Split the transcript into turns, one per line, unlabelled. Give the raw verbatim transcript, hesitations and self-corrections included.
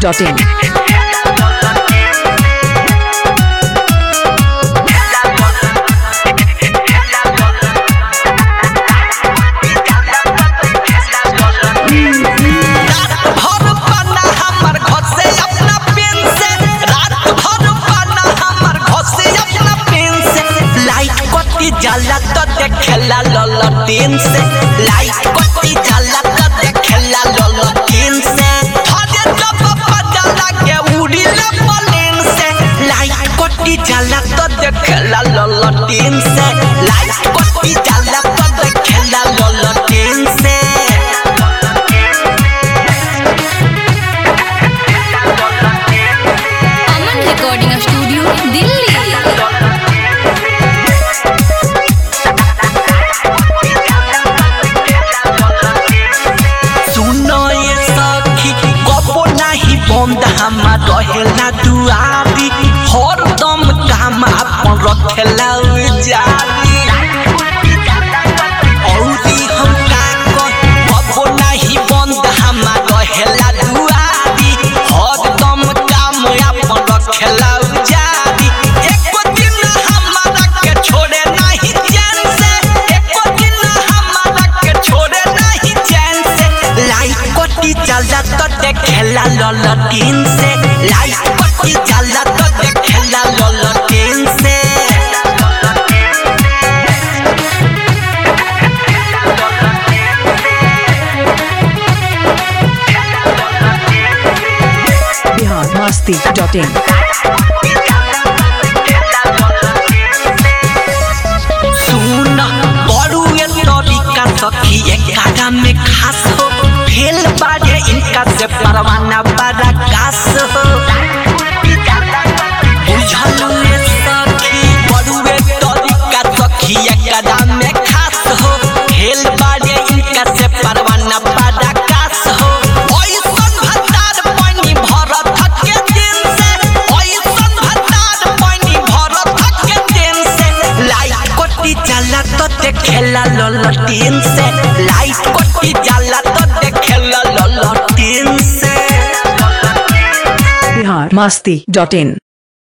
Dot in.
जाला तो देखेला ललटीन से लाइट कटी जाला तो देखेला ललटीन से हरे जब पता के उड़ी ले प्लेन से लाइट कटी जाला तो देखेला ललटीन से लाइट कटी जाला तो देखेला ललटीन से
अमन रिकॉर्डिंग स्टूडियो दिल्ली। बंद हमार रहेला दुआरी हरदम काम अपन रखेला जारी औरी हम का कह कबो नहीं बंद हमार रहेला दुआरी हरदम काम अपन रखेला जारी एको दिन हमारा के छोड़े नहीं चैन से एको दिन हमारा के छोड़े नहीं चैन से लाइट कटी जाला तो देखेला ललटीन से लाइट कटी जाला तो देखेला ललटीन से
बिहार मस्ती डॉट इन।
सुन बड़ू ये तरीका सखी एकादा में खास हो फेल बाजे इनका से परवाना बड़ा कास हो बुझलू ये सखी बड़ू ये तरीका सखी एकादा में खास हो फेल बाजे इनका से परवाना बड़ा कास हो ओइसन भतार पानी भरत के दिन से ओइसन भतार पानी भरत के दिन से लाइट कटी जाला तो देखेला ललटीन से लाइट कटी जाला तो देखेला ललटीन से
बिहार मस्ती डॉट इन।